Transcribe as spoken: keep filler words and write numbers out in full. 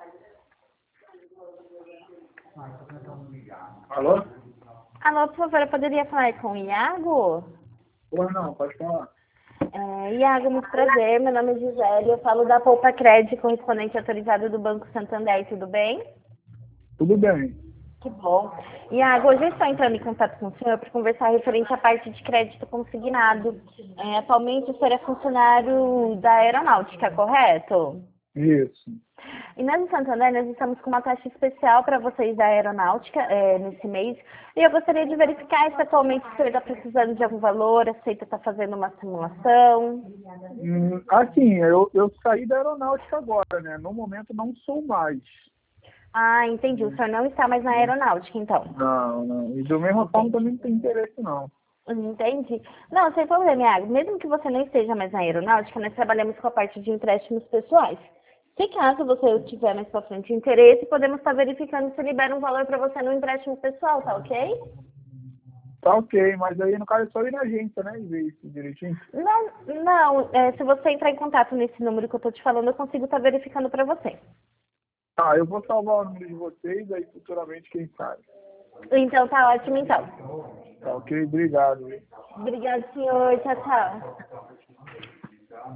Alô? Alô, por favor, eu poderia falar com o Iago? Ou não, pode falar. É, Iago, muito prazer. Meu nome é Gisele. Eu falo da Poupa Crédito, correspondente autorizado do Banco Santander. Tudo bem? Tudo bem. Que bom. Iago, hoje eu estou entrando em contato com o senhor para conversar referente à parte de crédito consignado. É, atualmente o senhor é funcionário da aeronáutica, correto? Isso. E nós em Santander, nós estamos com uma taxa especial para vocês da aeronáutica é, nesse mês. E eu gostaria de verificar se atualmente o senhor está precisando de algum valor, aceita estar fazendo uma simulação. Hum, assim, eu, eu saí da aeronáutica agora, né? No momento não sou mais. Ah, entendi. O senhor não está mais na aeronáutica, então. Não, não. E da mesma forma também não tem interesse, não. Entendi. Não, sem problema, Iago. Mesmo que você não esteja mais na aeronáutica, nós trabalhamos com a parte de empréstimos pessoais. Se caso você tiver mais pra frente interesse, podemos estar verificando se libera um valor para você no empréstimo pessoal, tá ok? Tá ok, mas aí no caso é só ir na agência, né? E ver isso direitinho. Não, não. É, se você entrar em contato nesse número que eu tô te falando, eu consigo estar verificando para você. Tá, eu vou salvar o número de vocês, aí futuramente quem sabe. Então tá ótimo, então. Tá ok? Obrigado. Hein? Obrigada, senhor. Tchau, tchau.